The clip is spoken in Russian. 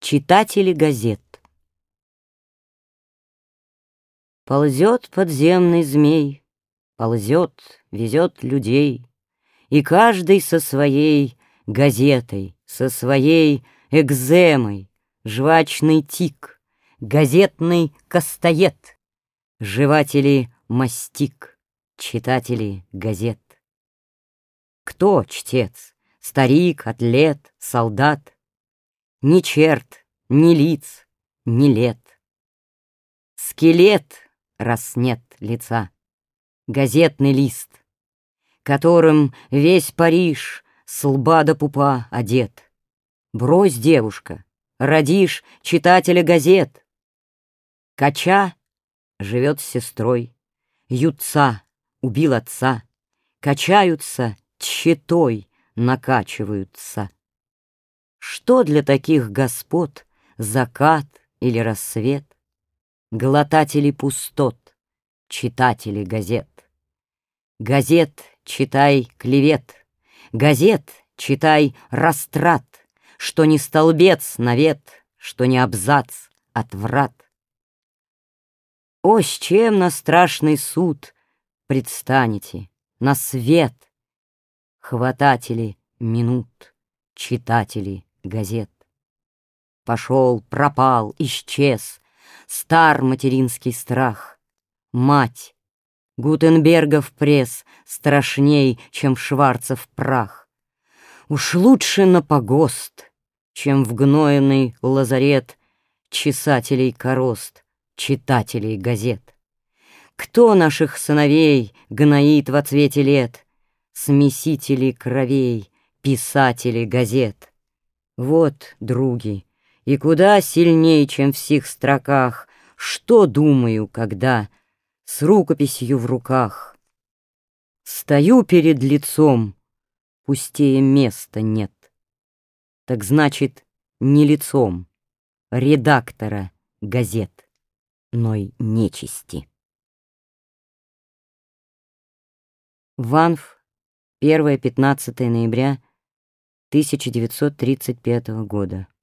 Читатели газет. Ползет подземный змей, ползет, везет людей, и каждый со своей газетой, со своей экземой, жвачный тик, газетный костоед, жеватели мастик, читатели газет. Кто чтец? Старик, атлет, солдат? Ни черт, ни лиц, ни лет. Скелет, раз нет лица, газетный лист, которым весь Париж с лба до пупа одет. Брось, девушка, родишь читателя газет. Кача живет с сестрой, Ютца убил отца, качаются тщетой, накачиваются. Что для таких господ закат или рассвет? Глотатели пустот, читатели газет. Газет читай клевет, газет читай растрат, что не столбец навет, что не абзац отврат. О, с чем на страшный суд предстанете, на свет, хвататели минут, читатели газет. Пошел, пропал, исчез стар материнский страх. Мать, Гутенбергов пресс страшней, чем Шварцев прах. Уж лучше на погост, чем в гнойный лазарет чесателей корост, читателей газет. Кто наших сыновей гноит во цвете лет? Смесители кровей, писатели газет. Вот, други, и куда сильней, чем в сих строках, что думаю, когда с рукописью в руках стою перед лицом, пустее места нет. Так значит, не лицом редактора газет, но и нечисти. Ванф, 1-15 ноября 1935 года.